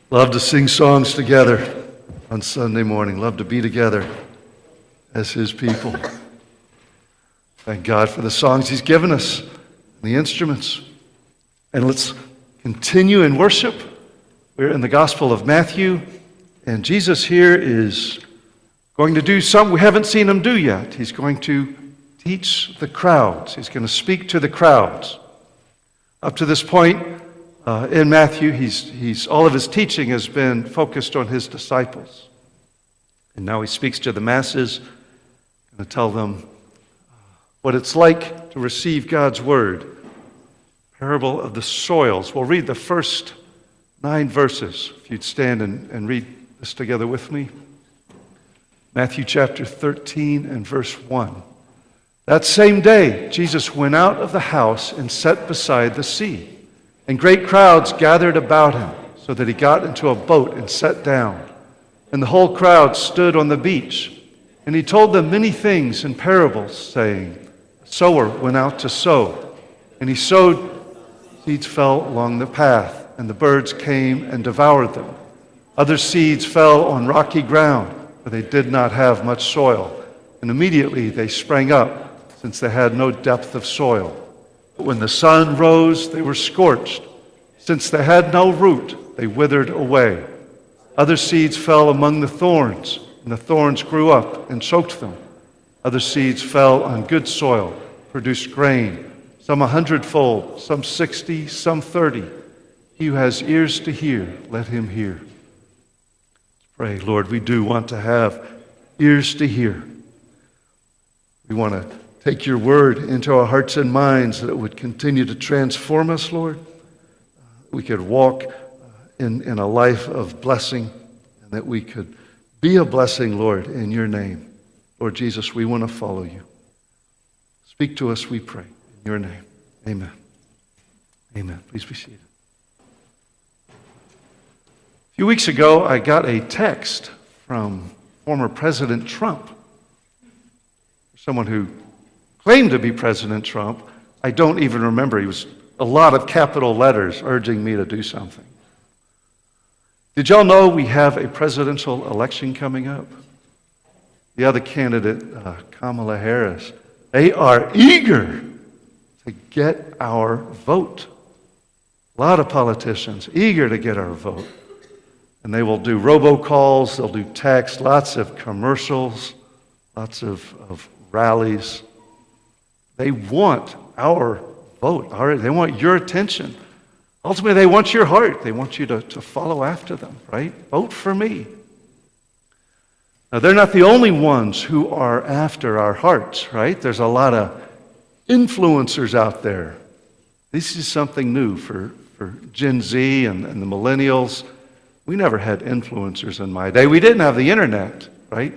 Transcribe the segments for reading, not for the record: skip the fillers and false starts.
Love to sing songs together on Sunday morning. Love to be together as His people. Thank God for the songs He's given us, the instruments. And let's continue in worship. We're in the Gospel of Matthew, and Jesus here is going to do something we haven't seen Him do yet. He's going to teach the crowds. He's going to speak to the crowds. Up to this point, in Matthew, he's all of his teaching has been focused on his disciples. And now he speaks to the masses, going to tell them what it's like to receive God's word. Parable of the soils. We'll read the first 9 verses, if you'd stand and read this together with me. Matthew chapter 13 and verse 1. That same day, Jesus went out of the house and sat beside the sea. And great crowds gathered about him, so that he got into a boat and sat down. And the whole crowd stood on the beach. And he told them many things in parables, saying, A sower went out to sow. And he sowed, seeds fell along the path, and the birds came and devoured them. Other seeds fell on rocky ground, for they did not have much soil. And immediately they sprang up, since they had no depth of soil. But when the sun rose, they were scorched. Since they had no root, they withered away. Other seeds fell among the thorns, and the thorns grew up and choked them. Other seeds fell on good soil, produced grain, some 100-fold, some 60, some 30. He who has ears to hear, let him hear. Let's pray. Lord, we do want to have ears to hear. We want to take your word into our hearts and minds, that it would continue to transform us, Lord. We could walk in a life of blessing, and that we could be a blessing, Lord, in your name. Lord Jesus, we want to follow you. Speak to us, we pray, in your name. Amen. Amen. Please be seated. A few weeks ago, I got a text from former President Trump, someone who claimed to be President Trump. I don't even remember. He was a lot of capital letters urging me to do something. Did y'all know we have a presidential election coming up? The other candidate, Kamala Harris, they are eager to get our vote. A lot of politicians eager to get our vote. And they will do robocalls, they'll do text, lots of commercials, lots of rallies. They want our vote. They want your attention. Ultimately, they want your heart. They want you to follow after them, right? Vote for me. Now, they're not the only ones who are after our hearts, right? There's a lot of influencers out there. This is something new for Gen Z and the millennials. We never had influencers in my day. We didn't have the internet, right?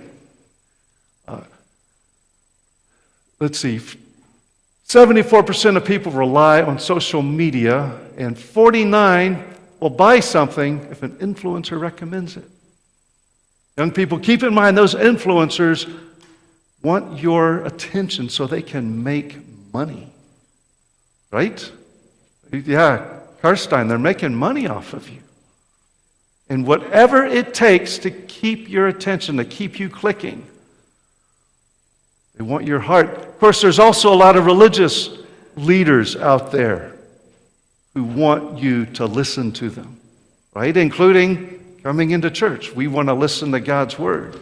Let's see. 74% of people rely on social media, and 49% will buy something if an influencer recommends it. Young people, keep in mind those influencers want your attention so they can make money. Right? Yeah, Karstein, they're making money off of you. And whatever it takes to keep your attention, to keep you clicking, they want your heart. Of course, there's also a lot of religious leaders out there who want you to listen to them, right? Including coming into church. We want to listen to God's word.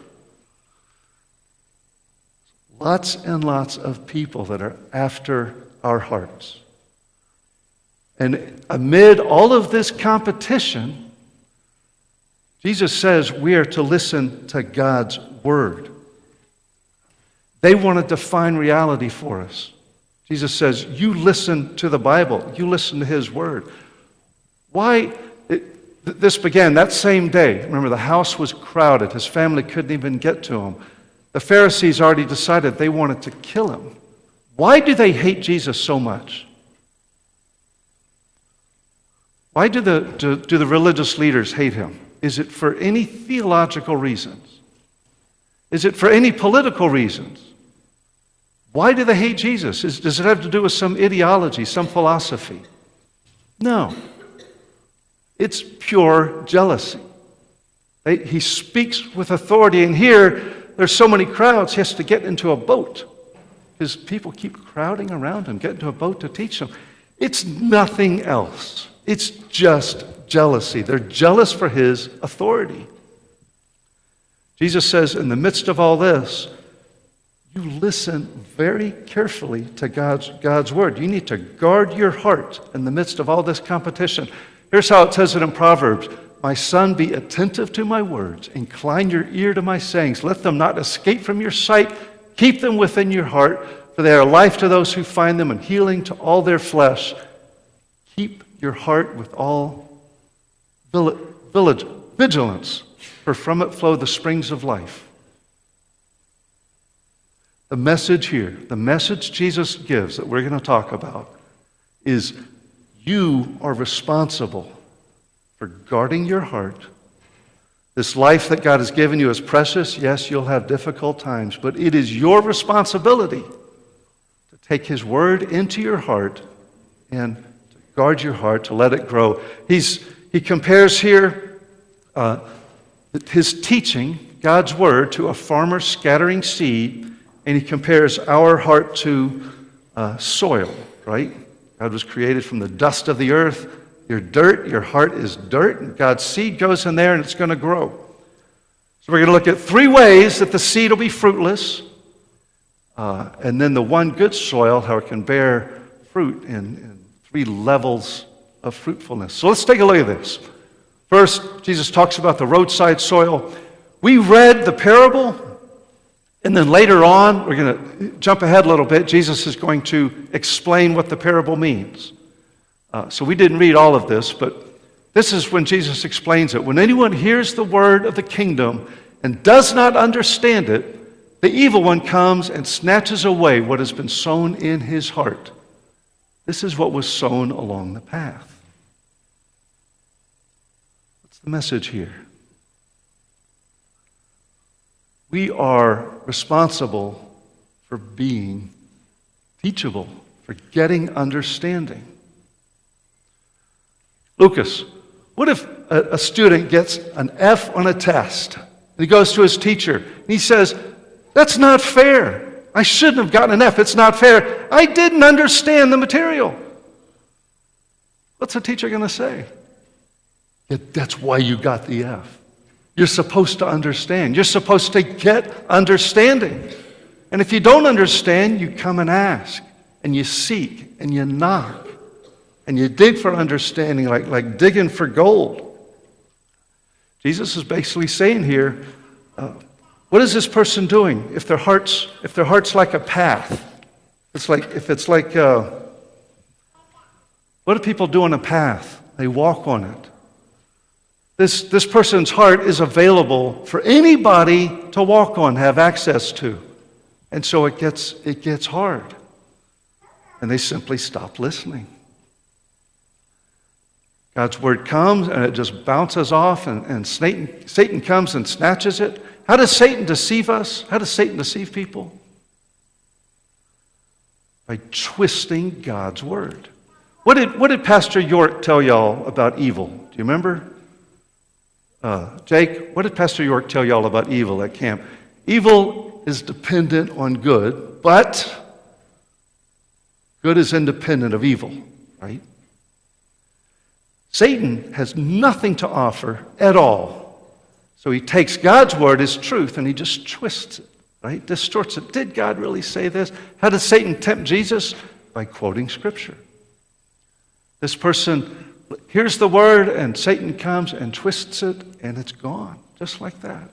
Lots and lots of people that are after our hearts. And amid all of this competition, Jesus says we are to listen to God's word. They want to define reality for us. Jesus says, you listen to the Bible. You listen to his word. Why? This began that same day. Remember, the house was crowded. His family couldn't even get to him. The Pharisees already decided they wanted to kill him. Why do they hate Jesus so much? Why do the religious leaders hate him? Is it for any theological reasons? Is it for any political reasons? Why do they hate Jesus? Does it have to do with some ideology, some philosophy? No. It's pure jealousy. He speaks with authority, and here there's so many crowds, he has to get into a boat because people keep crowding around him, get into a boat to teach them. It's nothing else. It's just jealousy. They're jealous for his authority. Jesus says, in the midst of all this, you listen very carefully to God's word. You need to guard your heart in the midst of all this competition. Here's how it says it in Proverbs. My son, be attentive to my words. Incline your ear to my sayings. Let them not escape from your sight. Keep them within your heart, for they are life to those who find them and healing to all their flesh. Keep your heart with all vigilance, for from it flow the springs of life. The message here, the message Jesus gives that we're going to talk about is you are responsible for guarding your heart. This life that God has given you is precious. Yes, you'll have difficult times, but it is your responsibility to take his word into your heart and to guard your heart, to let it grow. He compares here his teaching, God's word, to a farmer scattering seed, and he compares our heart to soil, right? God was created from the dust of the earth. You're dirt, your heart is dirt, and God's seed goes in there and it's going to grow. So we're going to look at 3 ways that the seed will be fruitless, and then the one good soil, how it can bear fruit in 3 levels of fruitfulness. So let's take a look at this. First, Jesus talks about the roadside soil. We read the parable, and then later on, we're going to jump ahead a little bit. Jesus is going to explain what the parable means. So we didn't read all of this, but this is when Jesus explains it. When anyone hears the word of the kingdom and does not understand it, the evil one comes and snatches away what has been sown in his heart. This is what was sown along the path. What's the message here? We are responsible for being teachable, for getting understanding. Lucas, what if a student gets an F on a test? And he goes to his teacher, and he says, that's not fair. I shouldn't have gotten an F. It's not fair. I didn't understand the material. What's the teacher going to say? Yeah, that's why you got the F. You're supposed to understand. You're supposed to get understanding. And if you don't understand, you come and ask, and you seek, and you knock, and you dig for understanding like digging for gold. Jesus is basically saying here, what is this person doing if their heart's like a path? What do people do on a path? They walk on it. This person's heart is available for anybody to walk on, have access to. And so it gets hard. And they simply stop listening. God's word comes and it just bounces off, and Satan comes and snatches it. How does Satan deceive us? How does Satan deceive people? By twisting God's word. What did Pastor York tell y'all about evil? Do you remember? Jake, what did Pastor York tell y'all about evil at camp? Evil is dependent on good, but good is independent of evil, right? Satan has nothing to offer at all. So he takes God's word as truth and he just twists it, right? Distorts it. Did God really say this? How did Satan tempt Jesus? By quoting Scripture. This person hears the word and Satan comes and twists it and it's gone, just like that.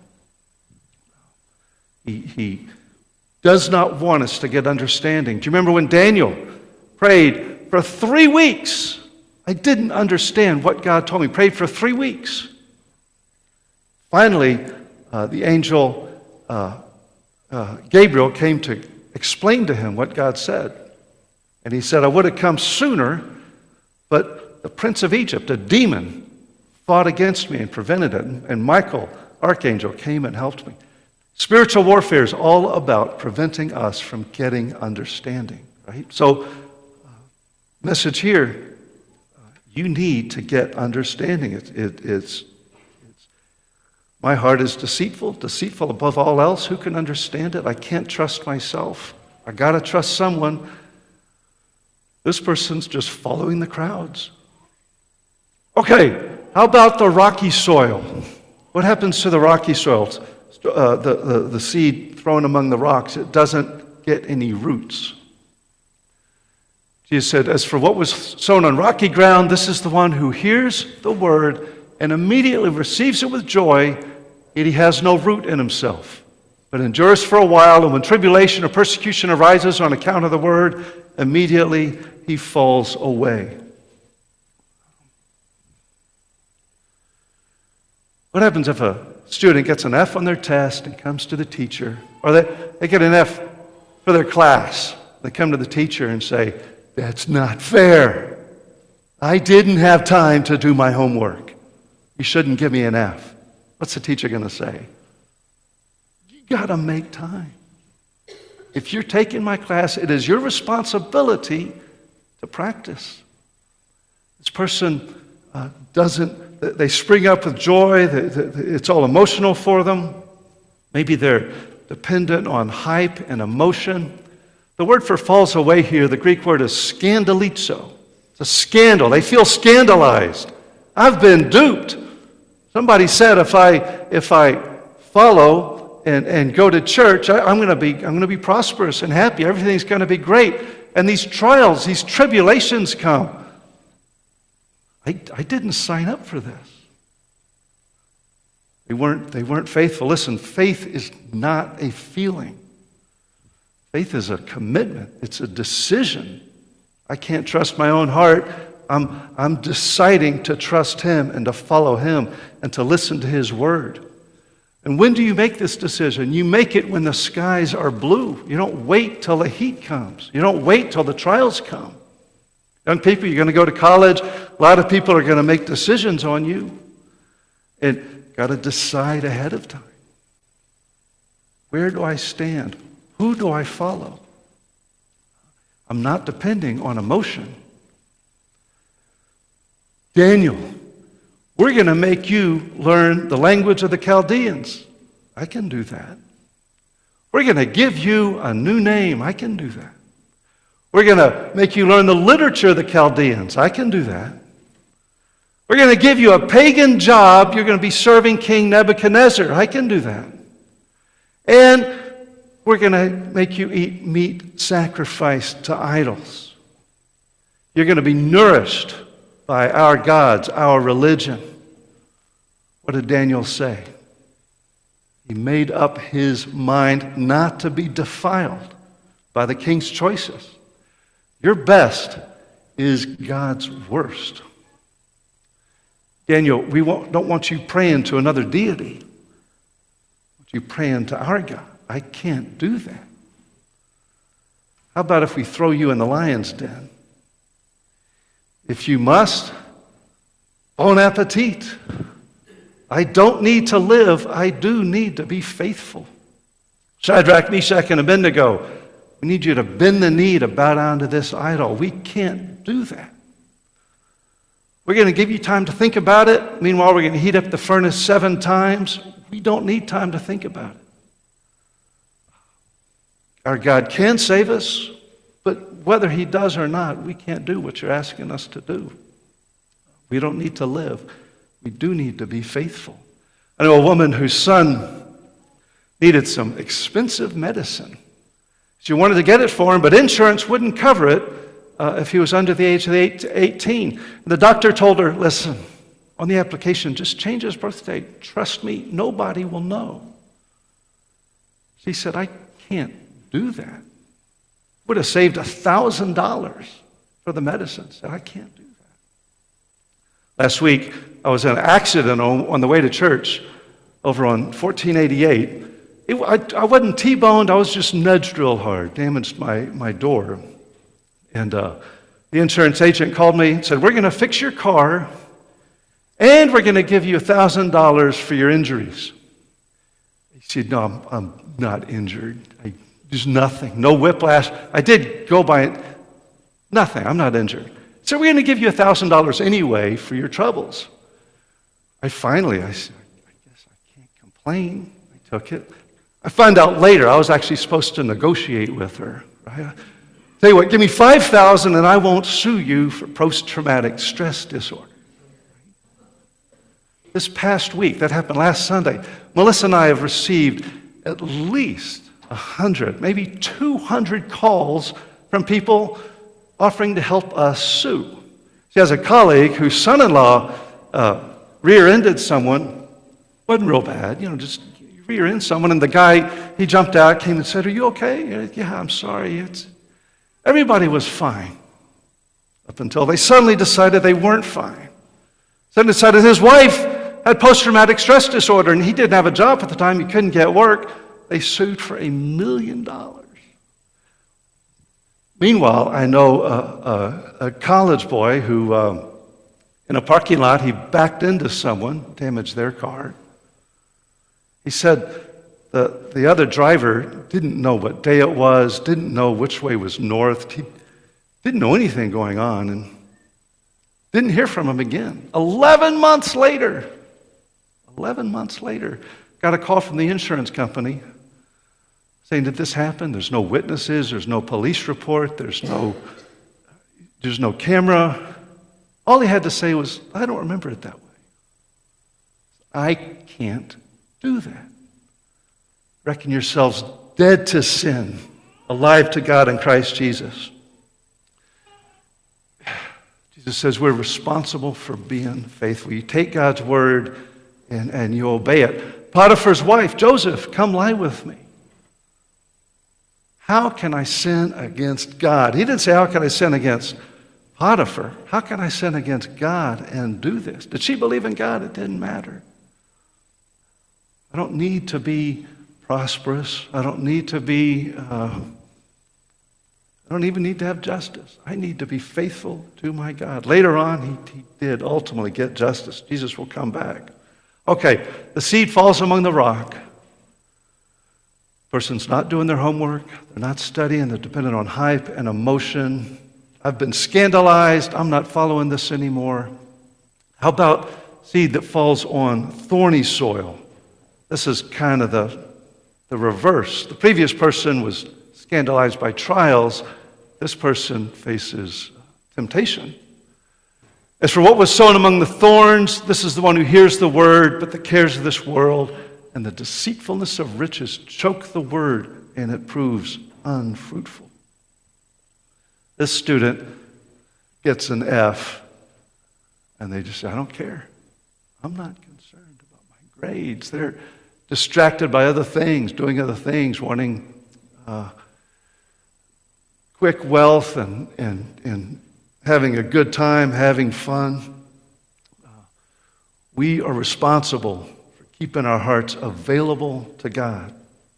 He does not want us to get understanding. Do you remember when Daniel prayed for 3 weeks? I didn't understand what God told me. Prayed for 3 weeks. Finally, the angel Gabriel came to explain to him what God said. And he said, I would have come sooner, but the prince of Egypt, a demon, fought against me and prevented it. And Michael, archangel, came and helped me. Spiritual warfare is all about preventing us from getting understanding, right? So, message here, You need to get understanding. It's my heart is deceitful above all else. Who can understand it? I can't trust myself. I got to trust someone. This person's just following the crowds. Okay, how about the rocky soil? What happens to the rocky soils? The seed thrown among the rocks, it doesn't get any roots. Jesus said, as for what was sown on rocky ground, this is the one who hears the word and immediately receives it with joy, yet he has no root in himself, but endures for a while, and when tribulation or persecution arises on account of the word, immediately he falls away. What happens if a student gets an F on their test and comes to the teacher, or they get an F for their class? They come to the teacher and say, that's not fair. I didn't have time to do my homework. You shouldn't give me an F. What's the teacher going to say? You got to make time. If you're taking my class, it is your responsibility to practice. This person they spring up with joy. It's all emotional for them. Maybe they're dependent on hype and emotion. The word for falls away here, the Greek word is scandalizo. It's a scandal. They feel scandalized. I've been duped. Somebody said if I follow and go to church, I'm going to be prosperous and happy. Everything's going to be great. And these trials, these tribulations come. I didn't sign up for this. They weren't faithful. Listen, faith is not a feeling. Faith is a commitment. It's a decision. I can't trust my own heart. I'm deciding to trust him and to follow him and to listen to his word. And when do you make this decision? You make it when the skies are blue. You don't wait till the heat comes. You don't wait till the trials come. Young people, you're going to go to college. A lot of people are going to make decisions on you. And got to decide ahead of time. Where do I stand? Who do I follow? I'm not depending on emotion. Daniel, we're going to make you learn the language of the Chaldeans. I can do that. We're going to give you a new name. I can do that. We're going to make you learn the literature of the Chaldeans. I can do that. We're going to give you a pagan job. You're going to be serving King Nebuchadnezzar. I can do that. And we're going to make you eat meat sacrificed to idols. You're going to be nourished by our gods, our religion. What did Daniel say? He made up his mind not to be defiled by the king's choices. Your best is God's worst. Daniel, we don't want you praying to another deity. We want you praying to our God. I can't do that. How about if we throw you in the lion's den? If you must, bon appetit. I don't need to live. I do need to be faithful. Shadrach, Meshach, and Abednego, we need you to bend the knee to bow down to this idol. We can't do that. We're going to give you time to think about it. Meanwhile, we're going to heat up the furnace 7 times. We don't need time to think about it. Our God can save us, but whether he does or not, we can't do what you're asking us to do. We don't need to live. We do need to be faithful. I know a woman whose son needed some expensive medicine. She wanted to get it for him, but insurance wouldn't cover it if he was under the age of 18. And the doctor told her, listen, on the application, just change his birth date. Trust me, nobody will know. She said, I can't do that. Would have saved $1,000 for the medicine. Said, I can't do that. Last week, I was in an accident on the way to church over on 1488. I wasn't T-boned, I was just nudged real hard, damaged my door. And the insurance agent called me and said, we're going to fix your car, and we're going to give you $1,000 for your injuries. He said, no, I'm not injured. There's nothing, no whiplash. I did go by it. Nothing, I'm not injured. So we're going to give you $1,000 anyway for your troubles. I said, I guess I can't complain. I took it. I found out later I was actually supposed to negotiate with her. Right? Tell you what, give me $5,000 and I won't sue you for post-traumatic stress disorder. This past week, that happened last Sunday, Melissa and I have received at least 100, maybe 200 calls from people offering to help us sue. She has a colleague whose son-in-law rear-ended someone. Wasn't real bad, just rear-end someone, and the guy, he jumped out, came and said, "Are you okay?" "Yeah, I'm sorry." Everybody was fine up until they suddenly decided they weren't fine. Suddenly decided his wife had post-traumatic stress disorder, and he didn't have a job at the time. He couldn't get work. They sued for $1 million. Meanwhile, I know a college boy who, in a parking lot, he backed into someone, damaged their car. He said the other driver didn't know what day it was, didn't know which way was north. He didn't know anything going on, and didn't hear from him again. 11 months later, got a call from the insurance company saying, "Did this happen?" There's no witnesses, there's no police report, there's no camera. All he had to say was, "I don't remember it that way." I can't do that. Reckon yourselves dead to sin, alive to God in Christ Jesus. Jesus says we're responsible for being faithful. You take God's word and you obey it. Potiphar's wife, Joseph, come lie with me. How can I sin against God? He didn't say, how can I sin against Potiphar? How can I sin against God and do this? Did she believe in God? It didn't matter. I don't need to be prosperous. I don't need to be, I don't even need to have justice. I need to be faithful to my God. Later on, he did ultimately get justice. Jesus will come back. Okay, the seed falls among the rock. Person's not doing their homework. They're not studying. They're dependent on hype and emotion. I've been scandalized. I'm not following this anymore. How about seed that falls on thorny soil? This is kind of the reverse. The previous person was scandalized by trials. This person faces temptation. As for what was sown among the thorns, this is the one who hears the word, but the cares of this world and the deceitfulness of riches choke the word, and it proves unfruitful. This student gets an F, and they just say, I don't care. I'm not concerned about my grades. They're distracted by other things, doing other things, wanting quick wealth and having a good time, having fun. We are responsible for keeping our hearts available to God.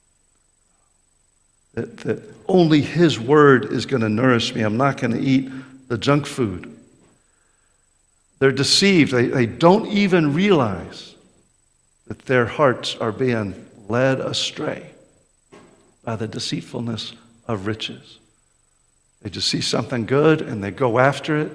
That only His Word is going to nourish me. I'm not going to eat the junk food. They're deceived. They don't even realize that their hearts are being led astray by the deceitfulness of riches. They just see something good and they go after it,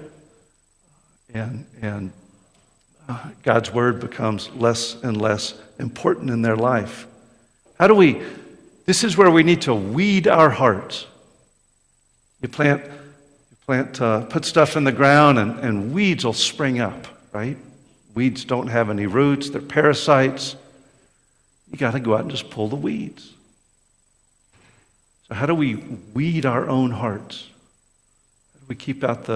and God's word becomes less and less important in their life. This is where we need to weed our hearts. You put stuff in the ground and weeds will spring up, right? Weeds don't have any roots, they're parasites. You got to go out and just pull the weeds. So how do we weed our own hearts? How do we keep out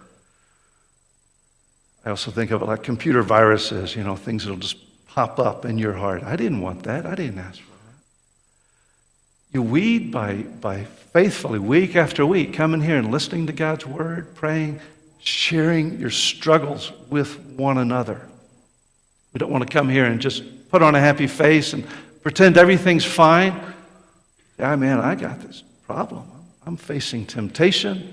I also think of it like computer viruses, things that'll just pop up in your heart. I didn't want that. I didn't ask for that. You weed by faithfully, week after week, coming here and listening to God's word, praying, sharing your struggles with one another. We don't want to come here and just put on a happy face and pretend everything's fine. Yeah, man, I got this problem. I'm facing temptation.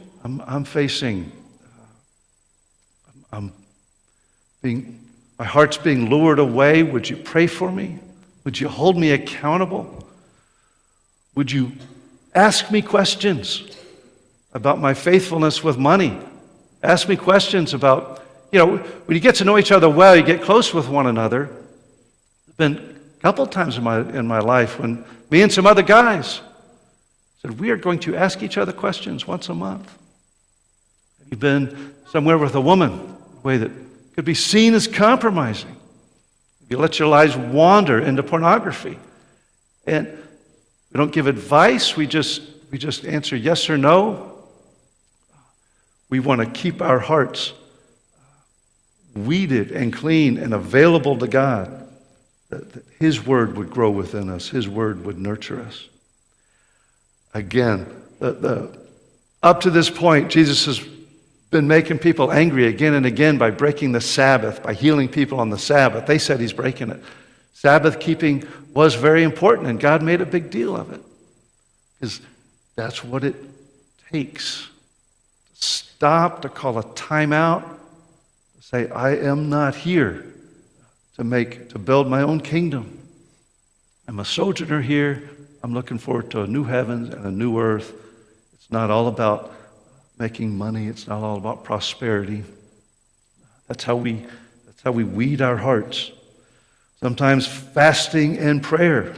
My heart's being lured away. Would you pray for me? Would you hold me accountable? Would you ask me questions about my faithfulness with money Ask me questions about, when you get to know each other well, you get close with one another. There's been a couple of times in my life when me and some other guys said, we are going to ask each other questions once a month. Have you been somewhere with a woman in a way that could be seen as compromising? Have you let your lives wander into pornography? And we don't give advice, we just answer yes or no. We want to keep our hearts weeded and clean and available to God, that His Word would grow within us, His Word would nurture us. Again, up to this point, Jesus has been making people angry again and again by breaking the Sabbath, by healing people on the Sabbath. They said He's breaking it. Sabbath keeping was very important, and God made a big deal of it, because that's what it takes. To stop, to call a timeout, to say, I am not here to build my own kingdom. I'm a sojourner here. I'm looking forward to a new heavens and a new earth. It's not all about making money. It's not all about prosperity. That's how we weed our hearts. Sometimes fasting and prayer.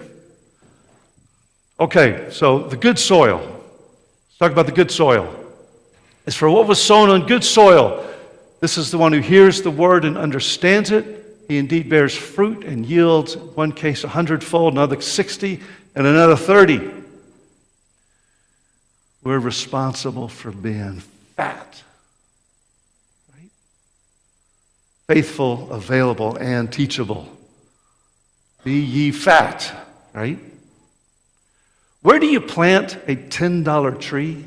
Okay, so the good soil. Let's talk about the good soil. It's for what was sown on good soil. This is the one who hears the word and understands it. He indeed bears fruit and yields, in one case 100-fold, another 60, and another 30. We're responsible for being fat. Right? Faithful, available, and teachable. Be ye fat, right? Where do you plant a $10 tree?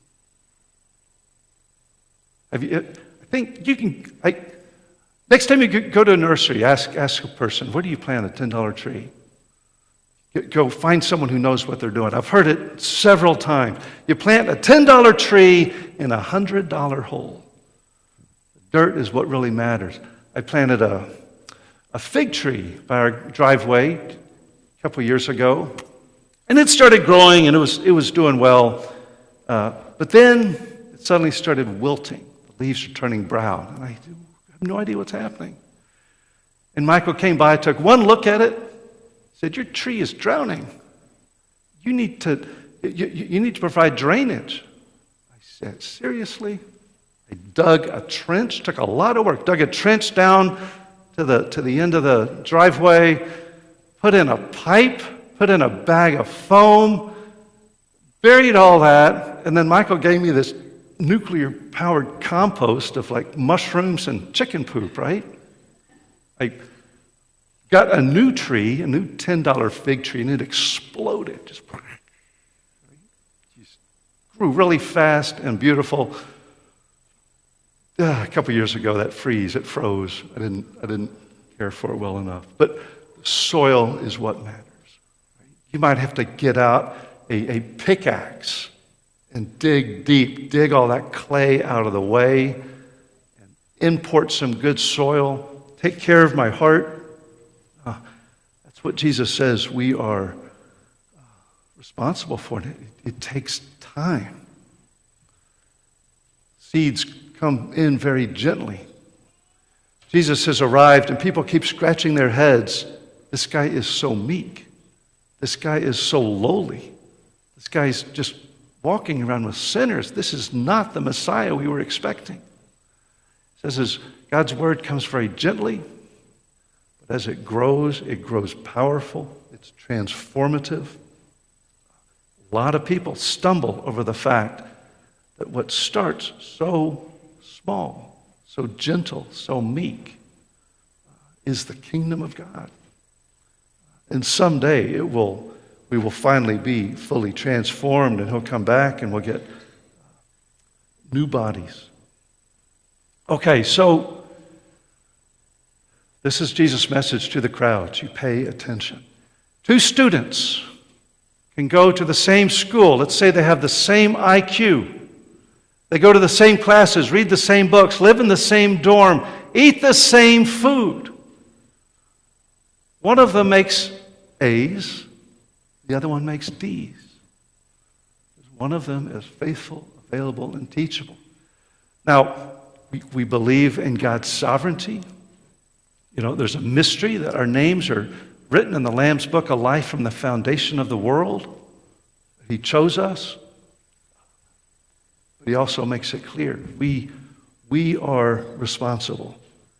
I think you can. Next time you go to a nursery, ask a person, where do you plant a $10 tree? Go find someone who knows what they're doing. I've heard it several times. You plant a $10 tree in a $100 hole. Dirt is what really matters. I planted a fig tree by our driveway a couple years ago, and it started growing, and it was doing well. But then it suddenly started wilting. The leaves are turning brown, and I have no idea what's happening. And Michael came by, took one look at it, said, "Your tree is drowning. You need to provide drainage." I said, "Seriously?" I dug a trench, took a lot of work, dug a trench down to the end of the driveway, put in a pipe, put in a bag of foam, buried all that, and then Michael gave me this nuclear-powered compost of like mushrooms and chicken poop, right? I got a new tree, a new $10 fig tree, and it exploded. Just grew really fast and beautiful. A couple years ago, it froze. I didn't care for it well enough. But soil is what matters. Right? You might have to get out a pickaxe and dig deep, dig all that clay out of the way, and import some good soil. Take care of my heart. That's what Jesus says we are responsible for. It takes time. Seeds come in very gently. Jesus has arrived, and people keep scratching their heads. This guy is so meek. This guy is so lowly. This guy's just walking around with sinners. This is not the Messiah we were expecting. It says as God's word comes very gently, but as it grows powerful. It's transformative. A lot of people stumble over the fact that what starts so small, so gentle, so meek, is the kingdom of God. And someday we will finally be fully transformed, and He'll come back and we'll get new bodies. Okay, so this is Jesus' message to the crowds. You pay attention. Two students can go to the same school. Let's say they have the same IQ. They go to the same classes, read the same books, live in the same dorm, eat the same food. One of them makes A's, the other one makes D's. One of them is faithful, available, and teachable. Now, We believe in God's sovereignty. You know, there's a mystery that our names are written in the Lamb's Book of Life from the foundation of the world. He chose us. But he also makes it clear we are responsible.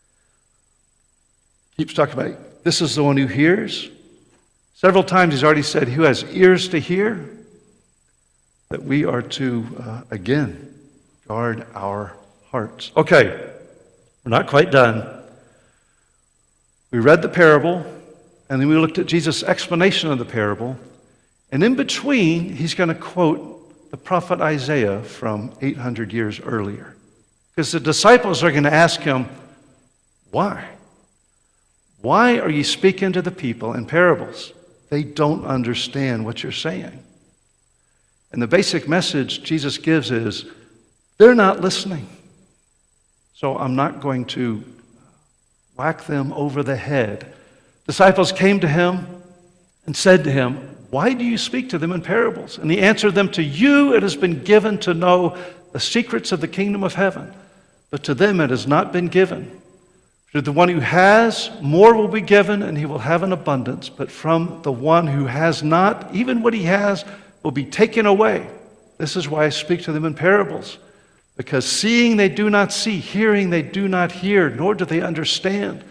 Keeps talking about, this is the one who hears. Several times he's already said, who has ears to hear, that we are to, again, guard our hearts. Okay, we're not quite done. We read the parable, and then we looked at Jesus' explanation of the parable, and in between, he's going to quote the prophet Isaiah from 800 years earlier. Because the disciples are going to ask him, why? Why are you speaking to the people in parables? They don't understand what you're saying. And the basic message Jesus gives is, they're not listening. So I'm not going to whack them over the head. Disciples came to him and said to him, why do you speak to them in parables? And he answered them, to you it has been given to know the secrets of the kingdom of heaven, but to them it has not been given. To the one who has, more will be given, and he will have an abundance. But from the one who has not, even what he has will be taken away. This is why I speak to them in parables. Because seeing they do not see, hearing they do not hear, nor do they understand.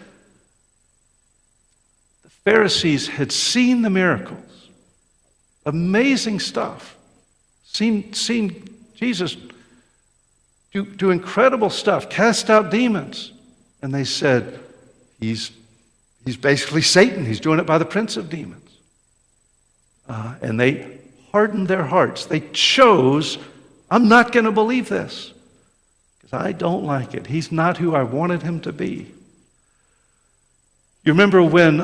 The Pharisees had seen the miracles. Amazing stuff. Seen Jesus do incredible stuff, cast out demons. And they said, he's basically Satan. He's doing it by the prince of demons. And they hardened their hearts. They chose, I'm not going to believe this because I don't like it. He's not who I wanted him to be. You remember when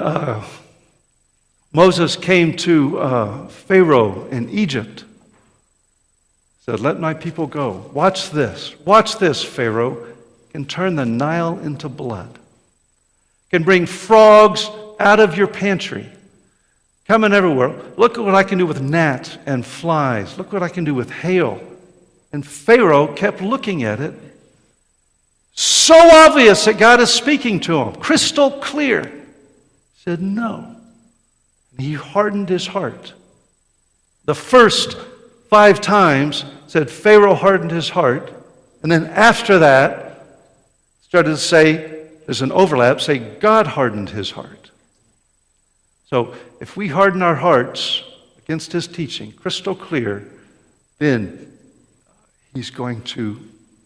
Moses came to Pharaoh in Egypt, said, let my people go. Watch this, Pharaoh. Can turn the Nile into blood. Can bring frogs out of your pantry. Coming everywhere. Look at what I can do with gnats and flies. Look what I can do with hail. And Pharaoh kept looking at it. So obvious that God is speaking to him. Crystal clear. He said no. And he hardened his heart. The first 5 times said Pharaoh hardened his heart. And then after that, started to say, there's an overlap, say God hardened his heart. So if we harden our hearts against his teaching, crystal clear, then he's going to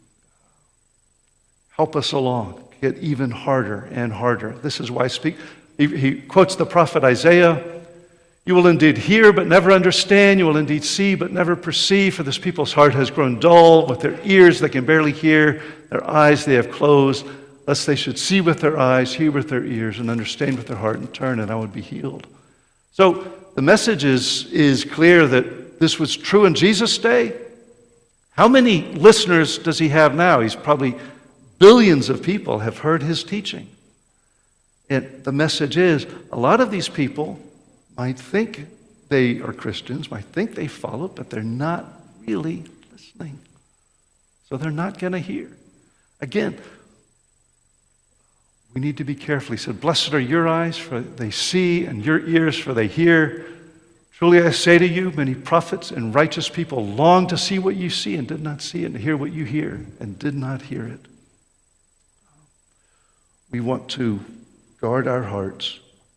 help us along, get even harder and harder. This is why I speak. He quotes the prophet Isaiah, you will indeed hear but never understand, you will indeed see but never perceive, for this people's heart has grown dull, with their ears they can barely hear, their eyes they have closed, lest they should see with their eyes, hear with their ears, and understand with their heart, and turn, and I would be healed. So the message is clear that this was true in Jesus' day. How many listeners does he have now? He's probably billions of people have heard his teaching. And the message is, a lot of these people might think they are Christians, might think they follow, but they're not really listening. So they're not going to hear. Again, we need to be careful. He said, blessed are your eyes, for they see, and your ears, for they hear. Truly I say to you, many prophets and righteous people long to see what you see and did not see it, and to hear what you hear and did not hear it. We want to guard our hearts.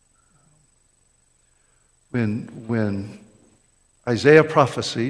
When Isaiah prophesied,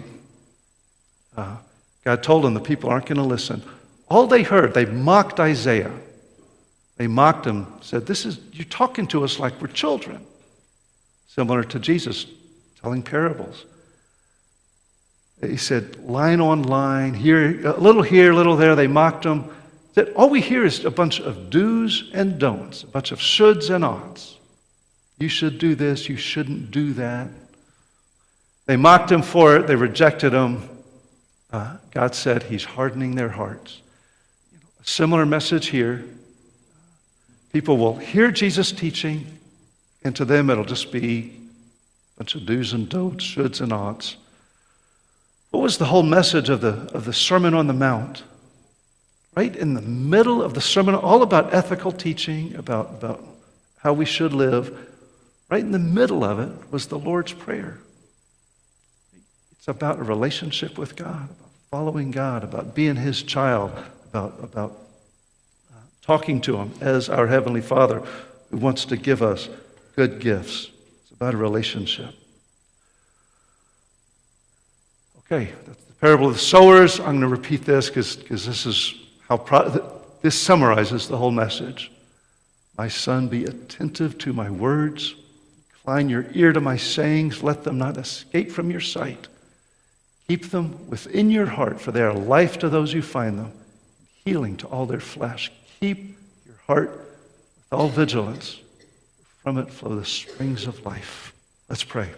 God told him the people aren't going to listen. All they heard, they mocked Isaiah. They mocked him, said, you're talking to us like we're children. Similar to Jesus telling parables. He said, line on line, here, a little there. They mocked him. Said, all we hear is a bunch of do's and don'ts, a bunch of shoulds and oughts. You should do this, you shouldn't do that. They mocked him for it, they rejected him. God said he's hardening their hearts. A similar message here. People will hear Jesus' teaching, and to them it'll just be a bunch of do's and don'ts, shoulds and oughts. What was the whole message of the Sermon on the Mount? right in the middle of the sermon, all about ethical teaching, about how we should live, right in the middle of it was the Lord's Prayer. It's about a relationship with God, about following God, about being His child, about talking to Him as our Heavenly Father who wants to give us good gifts. It's about a relationship. Okay, that's the parable of the sowers. I'm going to repeat this because this is this summarizes the whole message. My son, be attentive to my words. Incline your ear to my sayings. Let them not escape from your sight. Keep them within your heart, for they are life to those who find them, healing to all their flesh. Keep your heart with all vigilance. From it flow the springs of life. Let's pray.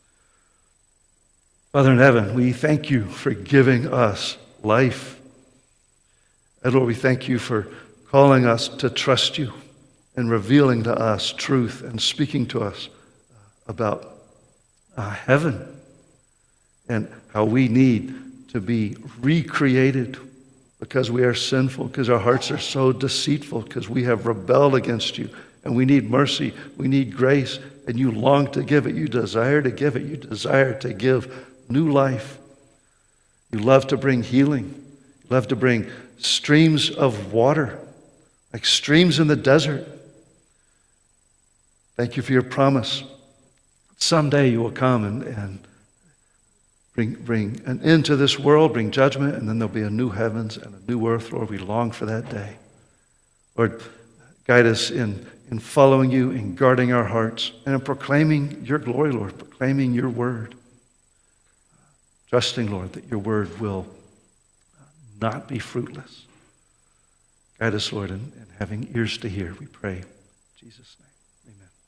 Father in heaven, we thank you for giving us life. And Lord, we thank you for calling us to trust you and revealing to us truth and speaking to us about heaven and how we need to be recreated because we are sinful, because our hearts are so deceitful, because we have rebelled against you, and we need mercy, we need grace, and you long to give it, you desire to give it, you desire to give new life. You love to bring healing. You love to bring streams of water, like streams in the desert. Thank you for your promise. Someday you will come and bring an end to this world, bring judgment, and then there'll be a new heavens and a new earth. Lord, we long for that day. Lord, guide us in following you, in guarding our hearts, and in proclaiming your glory, Lord, proclaiming your word. Trusting, Lord, that your word will not be fruitless. Guide us, Lord, in having ears to hear, we pray. In Jesus' name, amen.